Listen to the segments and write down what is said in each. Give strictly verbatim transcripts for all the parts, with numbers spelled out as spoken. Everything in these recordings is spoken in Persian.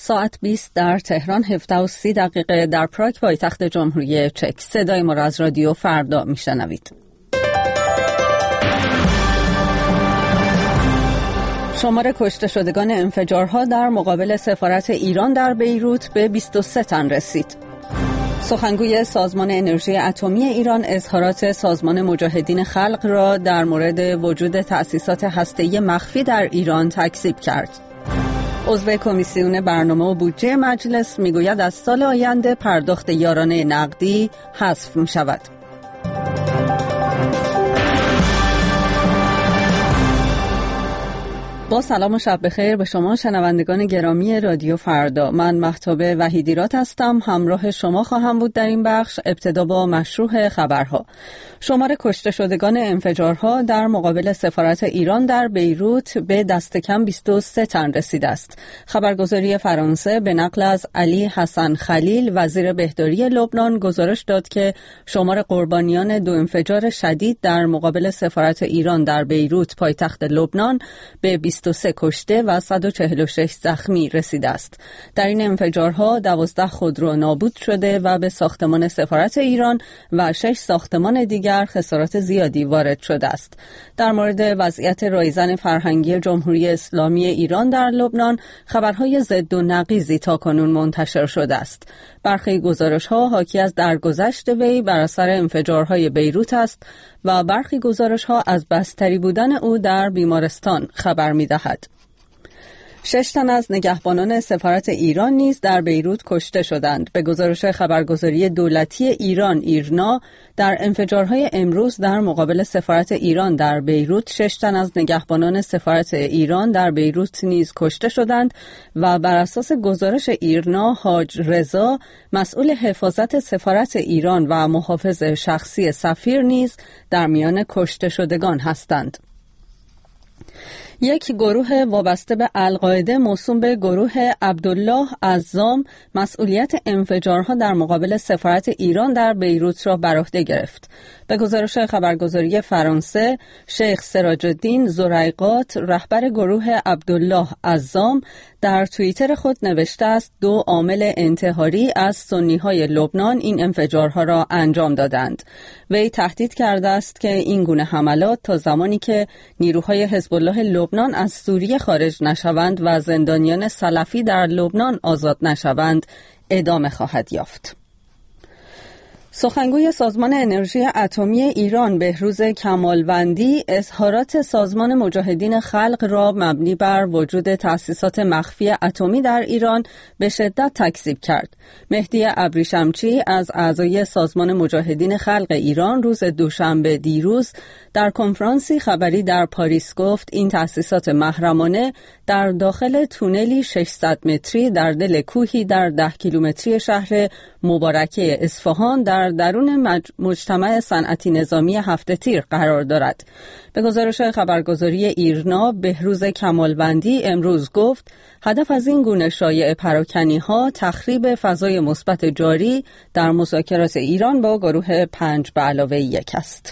ساعت بیست در تهران، هفده و سی دقیقه در پراگ پایتخت جمهوری چک. صدای ما را از رادیو فردا میشنوید. شمار کشته شدگان انفجارها در مقابل سفارت ایران در بیروت به بیست و سه تن رسید. سخنگوی سازمان انرژی اتمی ایران اظهارات سازمان مجاهدین خلق را در مورد وجود تأسیسات هسته‌ای مخفی در ایران تکذیب کرد. عضو کمیسیون برنامه و بودجه مجلس میگوید از سال آینده پرداخت یارانه نقدی حذف می شود. با سلام و شب بخیر به شما شنوندگان گرامی رادیو فردا. من مهتاب وحیدیرات هستم، همراه شما خواهم بود در این بخش. ابتدا با مشروح خبرها. شمار کشته شدگان انفجارها در مقابل سفارت ایران در بیروت به دست کم بیست و سه تن رسیده است. خبرگزاری فرانسه به نقل از علی حسن خلیل وزیر بهداری لبنان گزارش داد که شمار قربانیان دو انفجار شدید در مقابل سفارت ایران در بیروت پایتخت لبنان به بیست و سه کشته و صد و چهل و شش زخمی رسیده است. در این انفجارها دوازده خودرو نابود شده و به ساختمان سفارت ایران و شش ساختمان دیگر خسارات زیادی وارد شده است. در مورد وضعیت رایزن فرهنگی جمهوری اسلامی ایران در لبنان خبرهای ضد و نقیضی تاکنون منتشر شده است. برخی گزارش‌ها حاکی از درگذشت وی بر اثر انفجارهای بیروت است و برخی گزارش‌ها از بستری بودن او در بیمارستان خبر می‌دهد. شش تن از نگهبانان سفارت ایران نیز در بیروت کشته شدند. به گزارش خبرگزاری دولتی ایران ایرنا، در انفجارهای امروز در مقابل سفارت ایران در بیروت شش تن از نگهبانان سفارت ایران در بیروت نیز کشته شدند و بر اساس گزارش ایرنا، حاج رضا مسئول حفاظت سفارت ایران و محافظ شخصی سفیر نیز در میان کشته شدگان هستند. یک گروه وابسته به القاعده موسوم به گروه عبدالله عزام مسئولیت انفجارها در مقابل سفارت ایران در بیروت را بر عهده گرفت. به گزارش خبرگزاری فرانسه، شیخ سراج الدین زریقات رهبر گروه عبدالله عزام در توییتر خود نوشته است دو عامل انتحاری از سنی‌های لبنان این انفجارها را انجام دادند. وی تهدید کرده است که این گونه حملات تا زمانی که نیروهای حزب الله لبنان از سوریه خارج نشوند و زندانیان سلفی در لبنان آزاد نشوند ادامه خواهد یافت. سخنگوی سازمان انرژی اتمی ایران بهروز کمالوندی اظهارات سازمان مجاهدین خلق را مبنی بر وجود تأسیسات مخفی اتمی در ایران به شدت تکذیب کرد. مهدی ابریشمچی از اعضای سازمان مجاهدین خلق ایران روز دوشنبه دیروز در کنفرانسی خبری در پاریس گفت این تأسیسات محرمانه در داخل تونلی ششصد متری در دل کوهی در ده کیلومتری شهر مبارکه اصفهان در درون مج... مجتمع صنعتی نظامی هفت تیر قرار دارد. به گزارش خبرگزاری ایرنا، بهروز کمالوندی امروز گفت هدف از این گونه شایعه پراکنی ها تخریب فضای مثبت جاری در مذاکرات ایران با گروه پنج به علاوه یک است.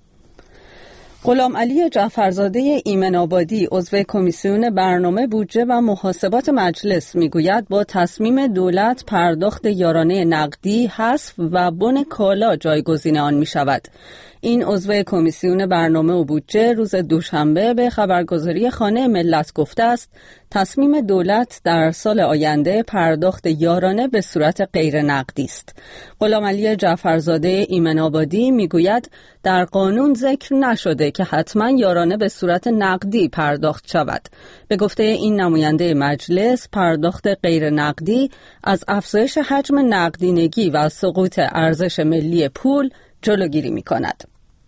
غلام علی جعفرزاده ایمن آبادی عضو کمیسیون برنامه بودجه و محاسبات مجلس میگوید با تصمیم دولت پرداخت یارانه نقدی حذف و بن کالا جایگزین آن می شود. این عضو کمیسیون برنامه و بودجه روز دوشنبه به خبرگزاری خانه ملت گفته است تصمیم دولت در سال آینده پرداخت یارانه به صورت غیر نقدی است. غلام علی جعفرزاده ایمن آبادی میگوید در قانون ذکر نشده که حتما یارانه به صورت نقدی پرداخت شود. به گفته این نماینده مجلس، پرداخت غیر نقدی از افزایش حجم نقدینگی و سقوط ارزش ملی پول جلوگیری می‌کند.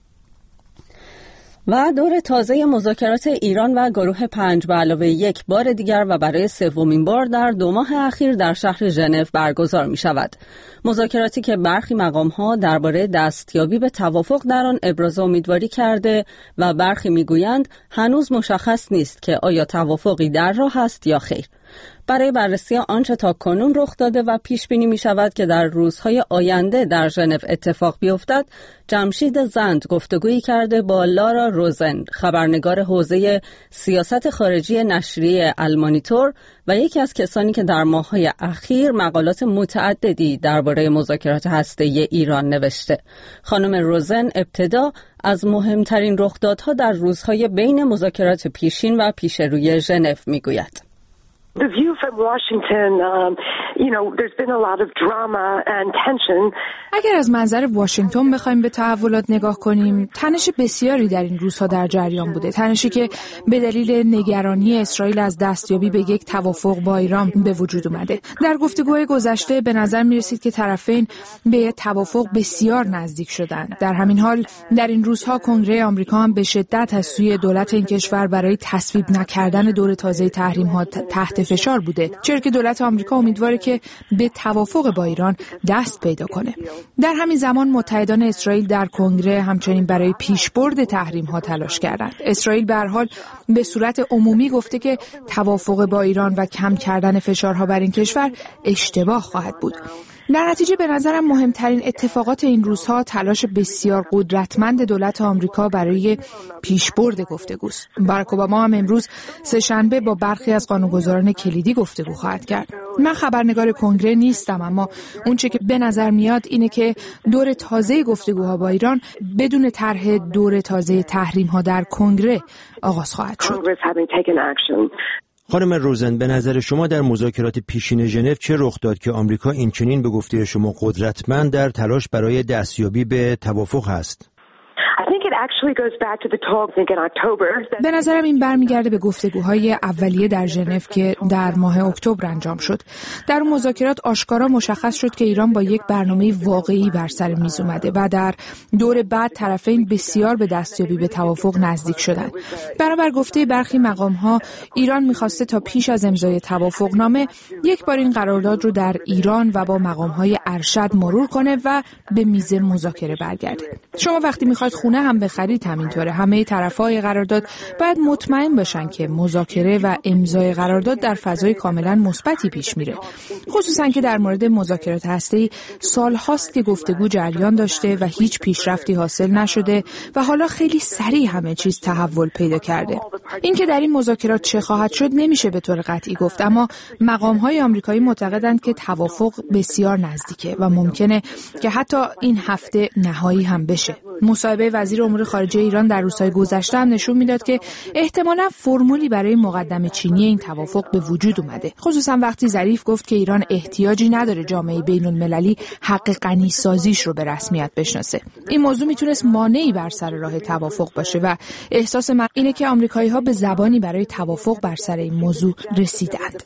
و دور تازه مذاکرات ایران و گروه پنج به علاوه یک بار دیگر و برای سومین بار در دو ماه اخیر در شهر ژنو برگزار می شود. مذاکراتی که برخی مقام‌ها درباره دستیابی به توافق در آن ابراز امیدواری کرده و برخی می گویند هنوز مشخص نیست که آیا توافقی در راه است یا خیر. برای بررسی آنچه تاکنون رخ داده و پیش بینی می شود که در روزهای آینده در ژنو اتفاق بیفتد، جمشید زند گفتگویی کرده با لارا روزن، خبرنگار حوزه سیاست خارجی نشریه المانیتور و یکی از کسانی که در ماه‌های اخیر مقالات متعددی درباره مذاکرات هسته‌ای ایران نوشته. خانم روزن ابتدا از مهمترین رخدادها در روزهای بین مذاکرات پیشین و پیشروی ژنو میگوید. The view from Washington, um, you know, there's been a lot of drama and tension. اگر از منظر واشنگتن بخوایم به تحولات نگاه کنیم، تنش بسیاری در این روزها در جریان بوده. تنشی که به دلیل نگرانی اسرائیل از دستیابی به یک توافق با ایران به وجود اومده. در گفتگوهای گذشته به نظر می‌رسید که طرفین به توافق بسیار نزدیک شدند. در همین حال در این روزها کنگره آمریکا هم به شدت از سوی دولت این کشور برای تصویب نکردن دور تازه تحریم‌ها تحت فشار بوده، چرا که دولت آمریکا امیدواره که به توافق با ایران دست پیدا کنه. در همین زمان متحدان اسرائیل در کنگره همچنین برای پیشبرد تحریم‌ها تلاش کردند. اسرائیل به هر حال به صورت عمومی گفته که توافق با ایران و کم کردن فشارها بر این کشور اشتباه خواهد بود. در نتیجه به نظرم مهمترین اتفاقات این روزها تلاش بسیار قدرتمند دولت آمریکا برای پیشبرد گفتگوست. باراک اوباما هم امروز سه‌شنبه با برخی از قانونگذاران کلیدی گفتگو خواهد کرد. من خبرنگار کنگره نیستم، اما اون چه که به نظر میاد اینه که دور تازه گفتگوها با ایران بدون طرح دور تازه تحریم‌ها در کنگره آغاز خواهد شد. خانم روزن، به نظر شما در مذاکرات پیشین ژنو چه رخ داد که آمریکا این چنین به گفته شما قدرتمند در تلاش برای دستیابی به توافق هست؟ به نظرم این برمیگرده به گفتگوهای اولیه در ژنو که در ماه اکتبر انجام شد. در اون مذاکرات آشکارا مشخص شد که ایران با یک برنامه واقعی بر سر میز اومده و در دور بعد طرفین بسیار به دستیابی به توافق نزدیک شدند. برابر گفته برخی مقام‌ها ایران می‌خواسته تا پیش از امضای توافقنامه یک بار این قرارداد رو در ایران و با مقام‌های ارشد مرور کنه و به میز مذاکره برگرده. شما وقتی می‌خواید خونه هم بخرید همینطوره. همه طرفای قرارداد باید مطمئن باشن که مذاکره و امضای قرارداد در فضای کاملا مثبتی پیش میره. خصوصا که در مورد مذاکرات هسته‌ای سال‌هاست که گفتگو جریان داشته و هیچ پیشرفتی حاصل نشده و حالا خیلی سریع همه چیز تحول پیدا کرده. اینکه در این مذاکرات چه خواهد شد نمیشه به طور قطعی گفت، اما مقام‌های آمریکایی معتقدند که توافق بسیار نزدیکه و ممکنه که حتی این هفته نهایی هم بشه. مصاحبه وزیر امور خارجه ایران در روزهای گذشته هم نشون میداد که احتمالاً فرمولی برای مقدمه چینی این توافق به وجود اومده، خصوصا وقتی ظریف گفت که ایران احتیاجی نداره جامعه بین‌المللی حق غنی سازیش رو به رسمیت بشناسه. این موضوع میتونست مانعی بر سر راه توافق باشه و احساس من اینه که آمریکایی‌ها به زبانی برای توافق بر سر این موضوع رسیدند.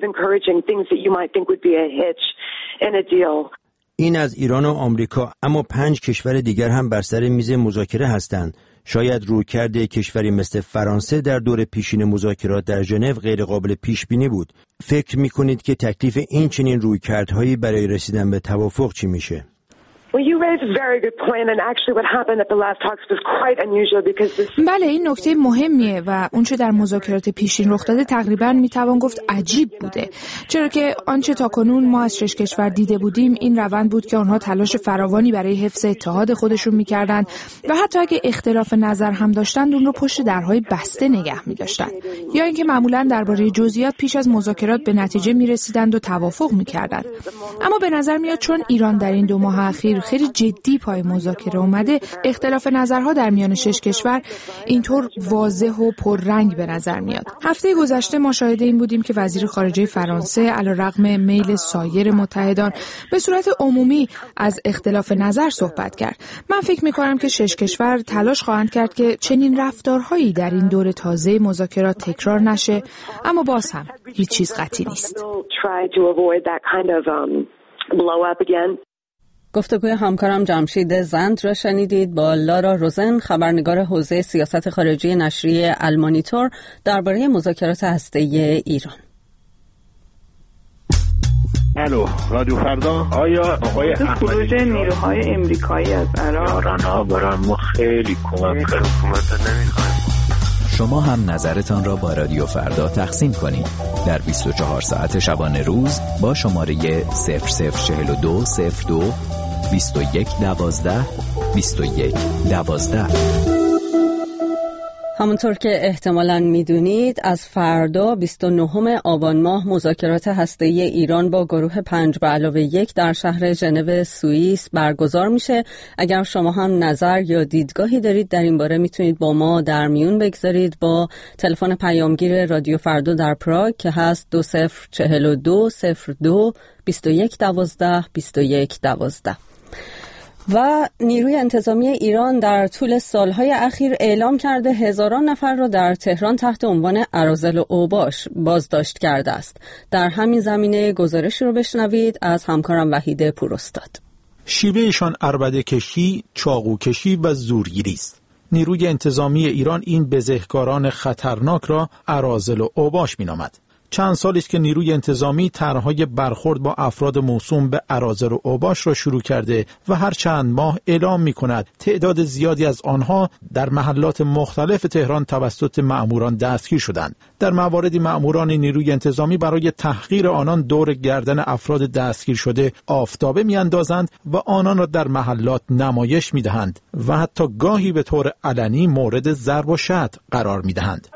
این از ایران و آمریکا، اما پنج کشور دیگر هم بر سر میز مذاکره هستند. شاید رویکرد کشوری مثل فرانسه در دور پیشین مذاکرات در ژنو غیر قابل پیش بینی بود. فکر می‌کنید که تکلیف این چنین رویکردهایی برای رسیدن به توافق چی میشه؟ بله، این نکته مهمیه و اونچه در مذاکرات پیشین رخ داده تقریباً میتوان گفت عجیب بوده، چرا که آنچه تاکنون ما از شش کشور دیده بودیم این روند بود که آنها تلاش فراوانی برای حفظ اتحاد خودشون میکردند و حتی اگه اختلاف نظر هم داشتند اون رو پشت درهای بسته نگه میداشتند، یا اینکه معمولاً درباره جزئیات پیش از مذاکرات به نتیجه میرسیدند و توافق میکردند. اما به نظر میاد چون ایران در این دو ماه اخیر خیلی جدی پای مذاکره اومده، اختلاف نظرها در میان شش کشور اینطور واضح و پررنگ به نظر میاد. هفته گذشته ما شاهد این بودیم که وزیر خارجه فرانسه علیرغم میل سایر متحدان به صورت عمومی از اختلاف نظر صحبت کرد. من فکر میکنم که شش کشور تلاش خواهند کرد که چنین رفتارهایی در این دور تازه مذاکرات تکرار نشه، اما باز هم هیچ چیز قطعی نیست. گفتگوی همکارم جمشید زند را شنیدید با لارا روزن، خبرنگار حوزه سیاست خارجی نشریه المانیتور درباره مذاکرات هسته‌ای ایران. الو، رادیو فردا. آیا آقای خروج نیروهای امریکایی از عراق ها برای ما خیلی کمک کرد. حکومت نمیخوایم. شما هم نظرتان را با رادیو فردا تقسیم کنید در بیست و چهار ساعت شبانه روز با شماره صفر صفر چهل و دو صفر دو بیست و یک دوازده بیست و یک دوازده. همونطور که احتمالاً میدونید از فردا بیست و نهم آبان ماه مذاکرات هسته‌ای ایران با گروه پنج به علاوه یک در شهر ژنو سوئیس برگزار میشه. اگر شما هم نظر یا دیدگاهی دارید در این باره میتونید با ما در میون بگذارید با تلفن پیامگیر رادیو فردا در پراگ که هست دو صفر چهل و دو صفر دو بیست و یک دوازده بیست و یک دوازده. و نیروی انتظامی ایران در طول سالهای اخیر اعلام کرده هزاران نفر را در تهران تحت عنوان اراذل و اوباش بازداشت کرده است. در همین زمینه گزارشی رو بشنوید از همکارم وحید پوراستاد. شیوهشان عربده کشی، چاقو کشی و زورگیری است. نیروی انتظامی ایران این بزهکاران خطرناک را اراذل و اوباش می‌نامد. چند سالی است که نیروی انتظامی طرح‌های برخورد با افراد موسوم به اراذل و اوباش را شروع کرده و هر چند ماه اعلام می‌کند تعداد زیادی از آنها در محلات مختلف تهران توسط مأموران دستگیر شدند. در مواردی مأموران نیروی انتظامی برای تحقیر آنان دور گردن افراد دستگیر شده آفتابه می‌اندازند و آنان را در محلات نمایش می‌دهند و حتی گاهی به طور علنی مورد ضرب و شتم قرار می‌دهند.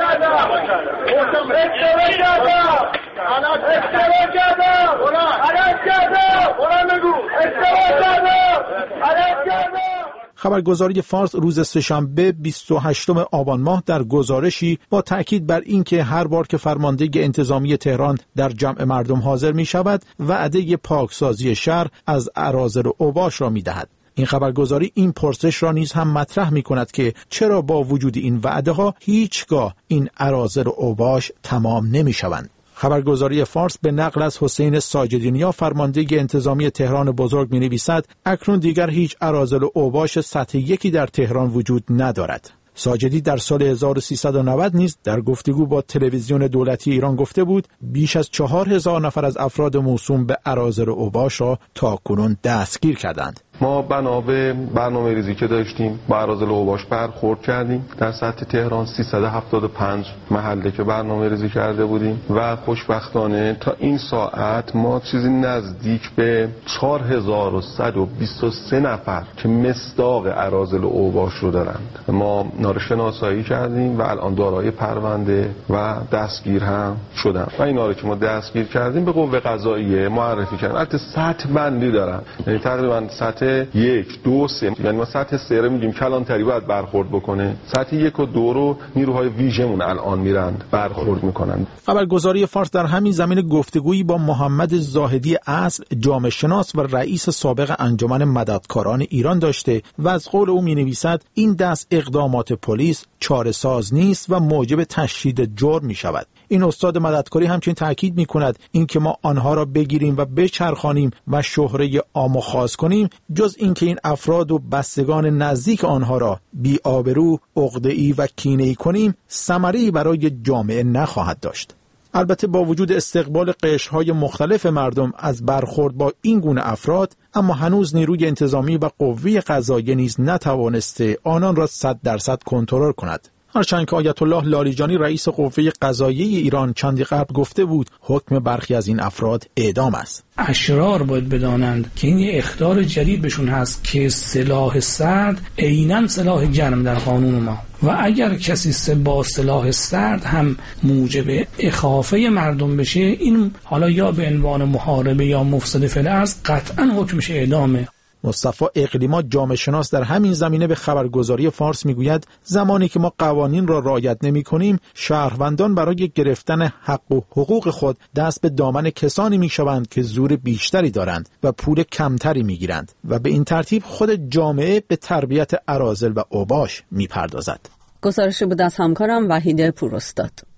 خبرگزاری فارس روز سه‌شنبه بیست و هشتم آبان ماه در گزارشی با تأکید بر اینکه هر بار که فرمانده انتظامی تهران در جمع مردم حاضر می شود وعده پاکسازی شهر از اراذل و اوباش را می دهد. این خبرگزاری این پرسش را نیز هم مطرح می کند که چرا با وجود این وعده ها هیچگاه این اراذل و اوباش تمام نمی شوند. خبرگزاری فارس به نقل از حسین ساجدینیا فرمانده انتظامی تهران بزرگ می نویسد اکنون دیگر هیچ اراذل و اوباش سطح یکی در تهران وجود ندارد. ساجدی در سال هزار و سیصد و نود نیز در گفتگو با تلویزیون دولتی ایران گفته بود بیش از چهار هزار نفر از افراد موسوم به اراذل و اوباش را تاکنون دستگیر کردند. ما بنا به برنامه ریزی که داشتیم با اراذل و اوباش برخورد کردیم. در سطح تهران سیصد و هفتاد و پنج محله که برنامه ریزی کرده بودیم و خوشبختانه تا این ساعت ما چیزی نزدیک به چهار هزار و صد و بیست و سه نفر که مصداق اراذل و اوباش رو دارند ما اینا رو شناسایی کردیم و الان دارای پرونده و دستگیر هم شدن و اینا رو که ما دستگیر کردیم به قوه قضاییه معرفی کردیم. البته سطح بندی دارن، یعنی تقریبا سطح یک دو سه، یعنی ما سطح سه رو میگیم کلانتری باید برخورد بکنه، سطح یک و دو رو نیروهای ویژمون الان میرن برخورد میکنن. خبرگزاری فارس در همین زمینه گفتگویی با محمد زاهدی اصل جامعه شناس و رئیس سابق انجمن مددکاران ایران داشته و از قول او مینویسد این دست اقدامات پلیس چاره ساز نیست و موجب تشدید جرم می شود. این استاد مددکاری همچنین تاکید می کند اینکه ما آنها را بگیریم و بچرخانیم و شهره عام و خاص کنیم جز اینکه این افراد و بستگان نزدیک آنها را بی آبرو، عقده‌ای و کینه‌ای کنیم ثمره‌ای برای جامعه نخواهد داشت. البته با وجود استقبال قشرهای مختلف مردم از برخورد با این گونه افراد اما هنوز نیروی انتظامی و قوه قضاییه نیز نتوانسته آنان را صد درصد کنترل کند. هرچند که آیت الله لاریجانی رئیس قوه قضاییه ایران چندی قبل گفته بود حکم برخی از این افراد اعدام است. اشرار باید بدانند که این یه اخطار جدید بهشون هست که سلاح سرد عیناً سلاح گرم در قانون ما و اگر کسی با سلاح سرد هم موجب اخافه مردم بشه این حالا یا به عنوان محاربه یا مفسد فی الارض قطعاً حکمش اعدامه. مصطفی اقلیما جامعه شناس در همین زمینه به خبرگزاری فارس میگوید زمانی که ما قوانین را رعایت نمی کنیم شهروندان برای گرفتن حق و حقوق خود دست به دامن کسانی می شوند که زور بیشتری دارند و پول کمتری می گیرند و به این ترتیب خود جامعه به تربیت اراذل و اوباش می پردازد. گزارشی بود از همکارم وحید پوراستاد.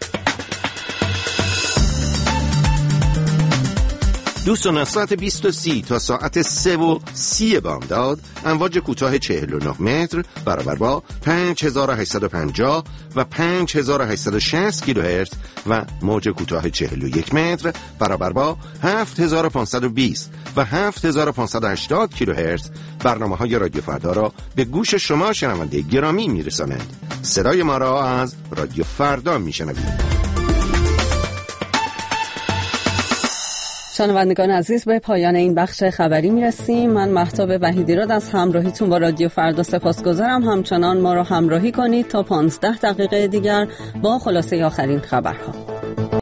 دوستان از ساعت بیست و سی تا ساعت سه و سی بامداد امواج کوتاه چهل و نه متر برابر با پنج هزار و هشتصد و پنجاه و پنج هزار و هشتصد و شصت کیلوهرتز و موج کوتاه چهل و یک متر برابر با هفت هزار و پانصد و بیست و هفت هزار و پانصد و هشتاد کیلوهرتز برنامه‌های رادیو فردا را به گوش شما شنونده گرامی میرسانند. صدای ما را از رادیو فردا میشنوید. شنوندگان عزیز، به پایان این بخش خبری میرسیم. من مهتاب وحیدیراد از همراهیتون با رادیو فردا سپاسگزارم. همچنان ما را همراهی کنید تا پانزده دقیقه دیگر با خلاصه آخرین خبرها.